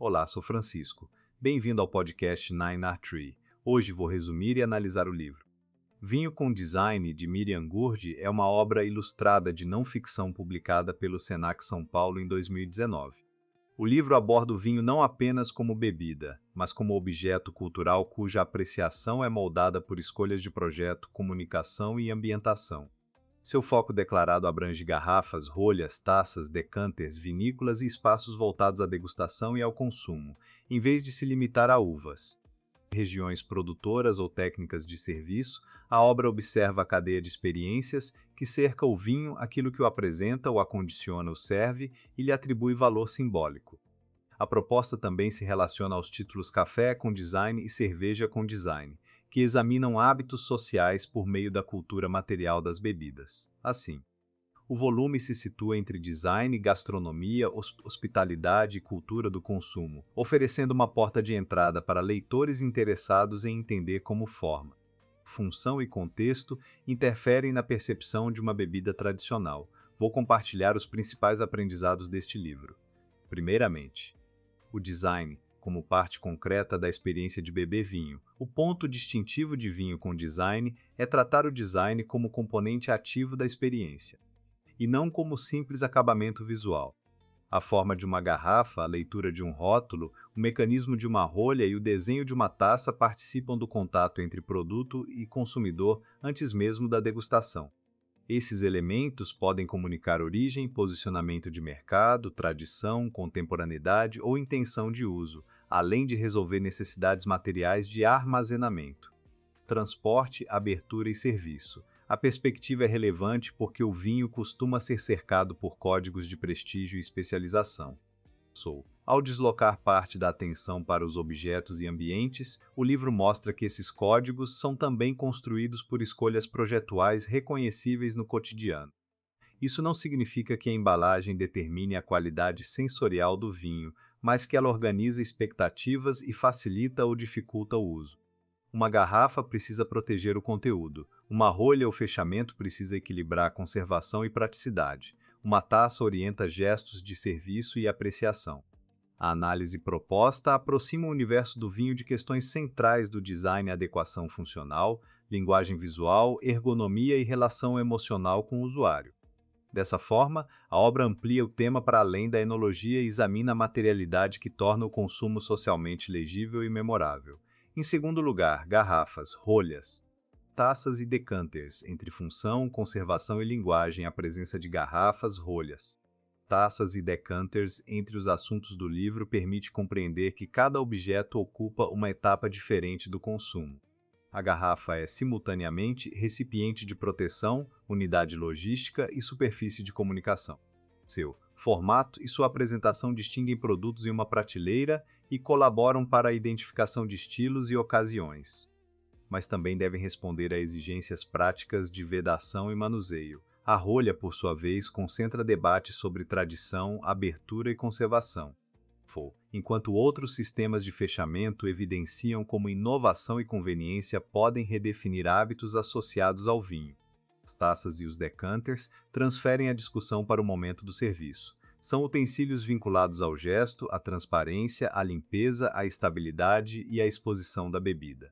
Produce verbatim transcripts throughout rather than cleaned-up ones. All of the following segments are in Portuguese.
Olá, sou Francisco. Bem-vindo ao podcast Nine Art Tree. Hoje vou resumir e analisar o livro. Vinho com Design, de Miriam Gurdi, é uma obra ilustrada de não-ficção publicada pelo Senac São Paulo em dois mil e dezenove. O livro aborda o vinho não apenas como bebida, mas como objeto cultural cuja apreciação é moldada por escolhas de projeto, comunicação e ambientação. Seu foco declarado abrange garrafas, rolhas, taças, decanters, vinícolas e espaços voltados à degustação e ao consumo, em vez de se limitar a uvas. Em regiões produtoras ou técnicas de serviço, a obra observa a cadeia de experiências que cerca o vinho, aquilo que o apresenta, o acondiciona, o serve e lhe atribui valor simbólico. A proposta também se relaciona aos títulos Café com Design e Cerveja com Design, que examinam hábitos sociais por meio da cultura material das bebidas. Assim, o volume se situa entre design, gastronomia, hospitalidade e cultura do consumo, oferecendo uma porta de entrada para leitores interessados em entender como forma, função e contexto interferem na percepção de uma bebida tradicional. Vou compartilhar os principais aprendizados deste livro. Primeiramente, o design, como parte concreta da experiência de beber vinho. O ponto distintivo de vinho com design é tratar o design como componente ativo da experiência, e não como simples acabamento visual. A forma de uma garrafa, a leitura de um rótulo, o mecanismo de uma rolha e o desenho de uma taça participam do contato entre produto e consumidor antes mesmo da degustação. Esses elementos podem comunicar origem, posicionamento de mercado, tradição, contemporaneidade ou intenção de uso, além de resolver necessidades materiais de armazenamento, transporte, abertura e serviço. A perspectiva é relevante porque o vinho costuma ser cercado por códigos de prestígio e especialização. Sou. Ao deslocar parte da atenção para os objetos e ambientes, o livro mostra que esses códigos são também construídos por escolhas projetuais reconhecíveis no cotidiano. Isso não significa que a embalagem determine a qualidade sensorial do vinho, mas que ela organiza expectativas e facilita ou dificulta o uso. Uma garrafa precisa proteger o conteúdo, uma rolha ou fechamento precisa equilibrar conservação e praticidade, uma taça orienta gestos de serviço e apreciação. A análise proposta aproxima o universo do vinho de questões centrais do design e adequação funcional, linguagem visual, ergonomia e relação emocional com o usuário. Dessa forma, a obra amplia o tema para além da enologia e examina a materialidade que torna o consumo socialmente legível e memorável. Em segundo lugar, garrafas, rolhas, taças e decanters, entre função, conservação e linguagem, a presença de garrafas, rolhas, taças e decanters entre os assuntos do livro permite compreender que cada objeto ocupa uma etapa diferente do consumo. A garrafa é, simultaneamente, recipiente de proteção, unidade logística e superfície de comunicação. Seu formato e sua apresentação distinguem produtos em uma prateleira e colaboram para a identificação de estilos e ocasiões, mas também devem responder a exigências práticas de vedação e manuseio. A rolha, por sua vez, concentra debates sobre tradição, abertura e conservação, enquanto outros sistemas de fechamento evidenciam como inovação e conveniência podem redefinir hábitos associados ao vinho. As taças e os decanters transferem a discussão para o momento do serviço. São utensílios vinculados ao gesto, à transparência, à limpeza, à estabilidade e à exposição da bebida.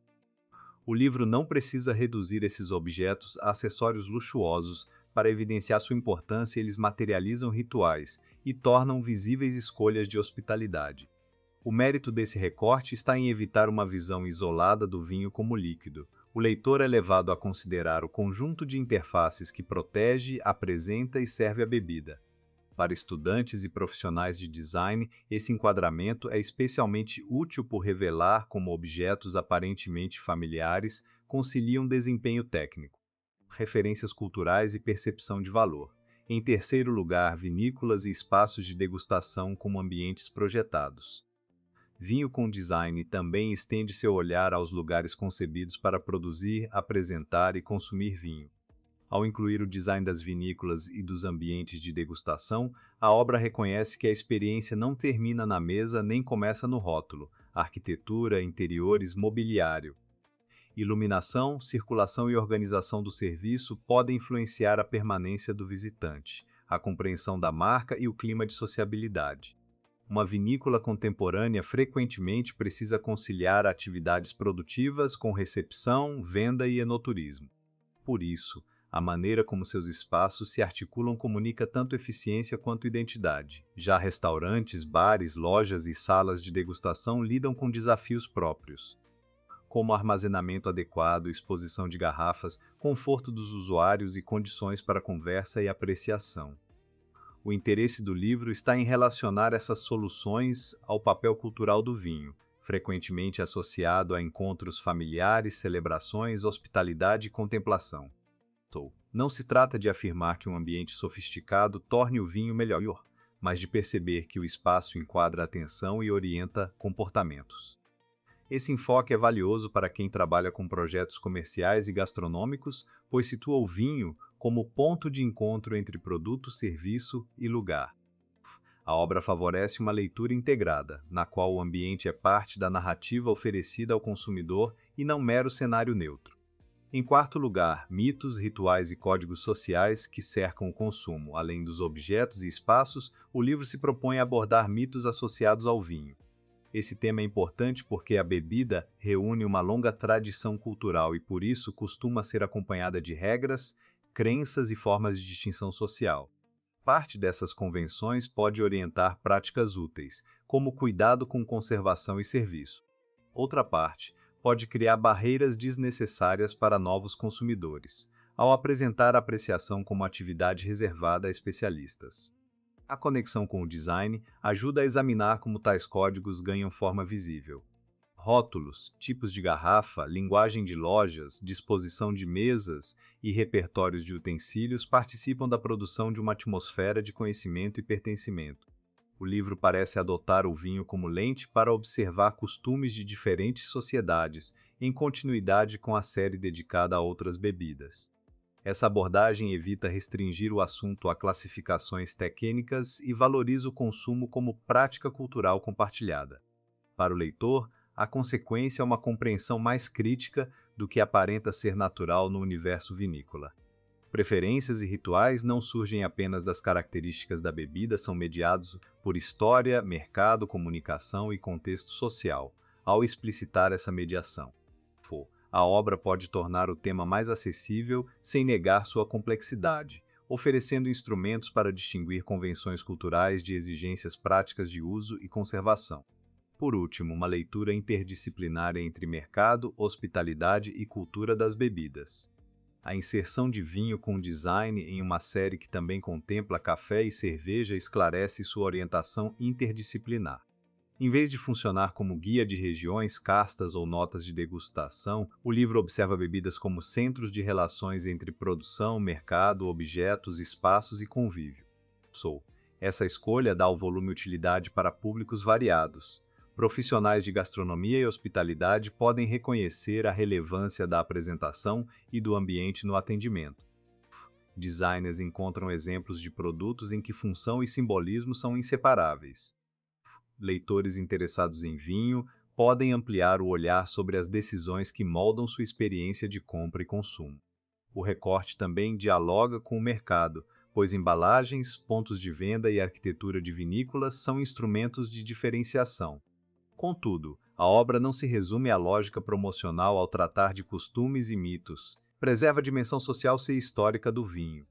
O livro não precisa reduzir esses objetos a acessórios luxuosos para evidenciar sua importância. Eles materializam rituais e tornam visíveis escolhas de hospitalidade. O mérito desse recorte está em evitar uma visão isolada do vinho como líquido. O leitor é levado a considerar o conjunto de interfaces que protege, apresenta e serve a bebida. Para estudantes e profissionais de design, esse enquadramento é especialmente útil por revelar como objetos aparentemente familiares conciliam desempenho técnico, referências culturais e percepção de valor. Em terceiro lugar, vinícolas e espaços de degustação como ambientes projetados. Vinho com Design também estende seu olhar aos lugares concebidos para produzir, apresentar e consumir vinho. Ao incluir o design das vinícolas e dos ambientes de degustação, a obra reconhece que a experiência não termina na mesa nem começa no rótulo, arquitetura, interiores, mobiliário. Iluminação, circulação e organização do serviço podem influenciar a permanência do visitante, a compreensão da marca e o clima de sociabilidade. Uma vinícola contemporânea frequentemente precisa conciliar atividades produtivas com recepção, venda e enoturismo. Por isso, a maneira como seus espaços se articulam comunica tanto eficiência quanto identidade. Já restaurantes, bares, lojas e salas de degustação lidam com desafios próprios, como armazenamento adequado, exposição de garrafas, conforto dos usuários e condições para conversa e apreciação. O interesse do livro está em relacionar essas soluções ao papel cultural do vinho, frequentemente associado a encontros familiares, celebrações, hospitalidade e contemplação. Não se trata de afirmar que um ambiente sofisticado torne o vinho melhor, mas de perceber que o espaço enquadra atenção e orienta comportamentos. Esse enfoque é valioso para quem trabalha com projetos comerciais e gastronômicos, pois situa o vinho como ponto de encontro entre produto, serviço e lugar. A obra favorece uma leitura integrada, na qual o ambiente é parte da narrativa oferecida ao consumidor e não mero cenário neutro. Em quarto lugar, mitos, rituais e códigos sociais que cercam o consumo. Além dos objetos e espaços, o livro se propõe a abordar mitos associados ao vinho. Esse tema é importante porque a bebida reúne uma longa tradição cultural e, por isso, costuma ser acompanhada de regras, crenças e formas de distinção social. Parte dessas convenções pode orientar práticas úteis, como cuidado com conservação e serviço. Outra parte pode criar barreiras desnecessárias para novos consumidores, ao apresentar a apreciação como atividade reservada a especialistas. A conexão com o design ajuda a examinar como tais códigos ganham forma visível. Rótulos, tipos de garrafa, linguagem de lojas, disposição de mesas e repertórios de utensílios participam da produção de uma atmosfera de conhecimento e pertencimento. O livro parece adotar o vinho como lente para observar costumes de diferentes sociedades, em continuidade com a série dedicada a outras bebidas. Essa abordagem evita restringir o assunto a classificações técnicas e valoriza o consumo como prática cultural compartilhada. Para o leitor, a consequência é uma compreensão mais crítica do que aparenta ser natural no universo vinícola. Preferências e rituais não surgem apenas das características da bebida, são mediados por história, mercado, comunicação e contexto social. Ao explicitar essa mediação, a obra pode tornar o tema mais acessível sem negar sua complexidade, oferecendo instrumentos para distinguir convenções culturais de exigências práticas de uso e conservação. Por último, uma leitura interdisciplinar entre mercado, hospitalidade e cultura das bebidas. A inserção de vinho com design em uma série que também contempla café e cerveja esclarece sua orientação interdisciplinar. Em vez de funcionar como guia de regiões, castas ou notas de degustação, o livro observa bebidas como centros de relações entre produção, mercado, objetos, espaços e convívio. Essa escolha dá ao volume utilidade para públicos variados. Profissionais de gastronomia e hospitalidade podem reconhecer a relevância da apresentação e do ambiente no atendimento. Designers encontram exemplos de produtos em que função e simbolismo são inseparáveis. Leitores interessados em vinho podem ampliar o olhar sobre as decisões que moldam sua experiência de compra e consumo. O recorte também dialoga com o mercado, pois embalagens, pontos de venda e arquitetura de vinícolas são instrumentos de diferenciação. Contudo, a obra não se resume à lógica promocional ao tratar de costumes e mitos. Preserva a dimensão social e histórica do vinho.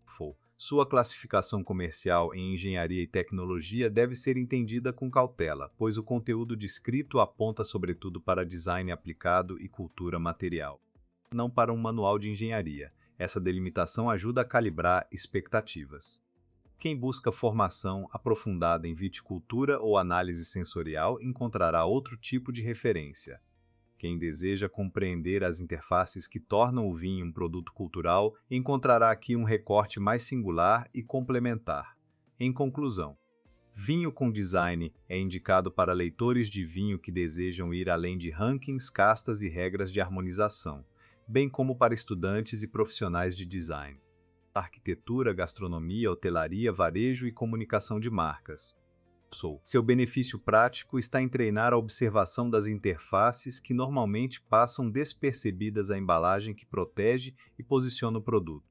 Sua classificação comercial em engenharia e tecnologia deve ser entendida com cautela, pois o conteúdo descrito aponta sobretudo para design aplicado e cultura material, não para um manual de engenharia. Essa delimitação ajuda a calibrar expectativas. Quem busca formação aprofundada em viticultura ou análise sensorial encontrará outro tipo de referência. Quem deseja compreender as interfaces que tornam o vinho um produto cultural encontrará aqui um recorte mais singular e complementar. Em conclusão, vinho com design é indicado para leitores de vinho que desejam ir além de rankings, castas e regras de harmonização, bem como para estudantes e profissionais de design, arquitetura, gastronomia, hotelaria, varejo e comunicação de marcas. Seu benefício prático está em treinar a observação das interfaces que normalmente passam despercebidas à embalagem que protege e posiciona o produto.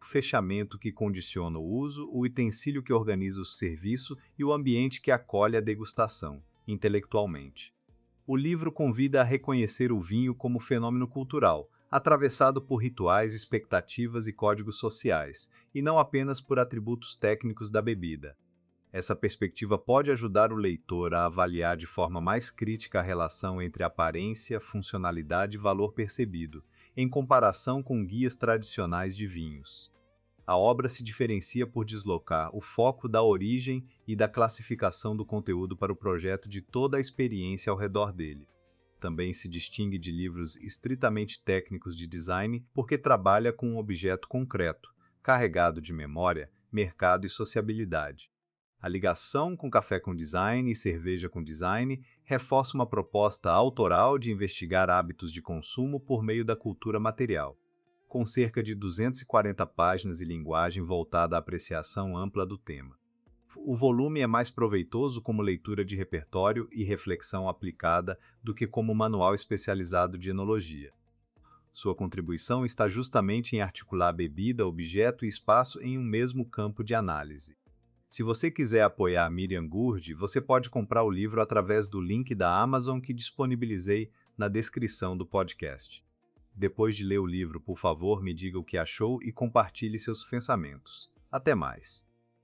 fechamento que condiciona o uso, o utensílio que organiza o serviço e o ambiente que acolhe a degustação, intelectualmente. O livro convida a reconhecer o vinho como fenômeno cultural, atravessado por rituais, expectativas e códigos sociais, e não apenas por atributos técnicos da bebida. Essa perspectiva pode ajudar o leitor a avaliar de forma mais crítica a relação entre aparência, funcionalidade e valor percebido, em comparação com guias tradicionais de vinhos. A obra se diferencia por deslocar o foco da origem e da classificação do conteúdo para o projeto de toda a experiência ao redor dele. Também se distingue de livros estritamente técnicos de design porque trabalha com um objeto concreto, carregado de memória, mercado e sociabilidade. A ligação com café com design e cerveja com design reforça uma proposta autoral de investigar hábitos de consumo por meio da cultura material. Com cerca de duzentas e quarenta páginas e linguagem voltada à apreciação ampla do tema. O volume é mais proveitoso como leitura de repertório e reflexão aplicada do que como manual especializado de enologia. Sua contribuição está justamente em articular bebida, objeto e espaço em um mesmo campo de análise. Se você quiser apoiar Miriam Gourdi, você pode comprar o livro através do link da Amazon que disponibilizei na descrição do podcast. Depois de ler o livro, por favor, me diga o que achou e compartilhe seus pensamentos. Até mais!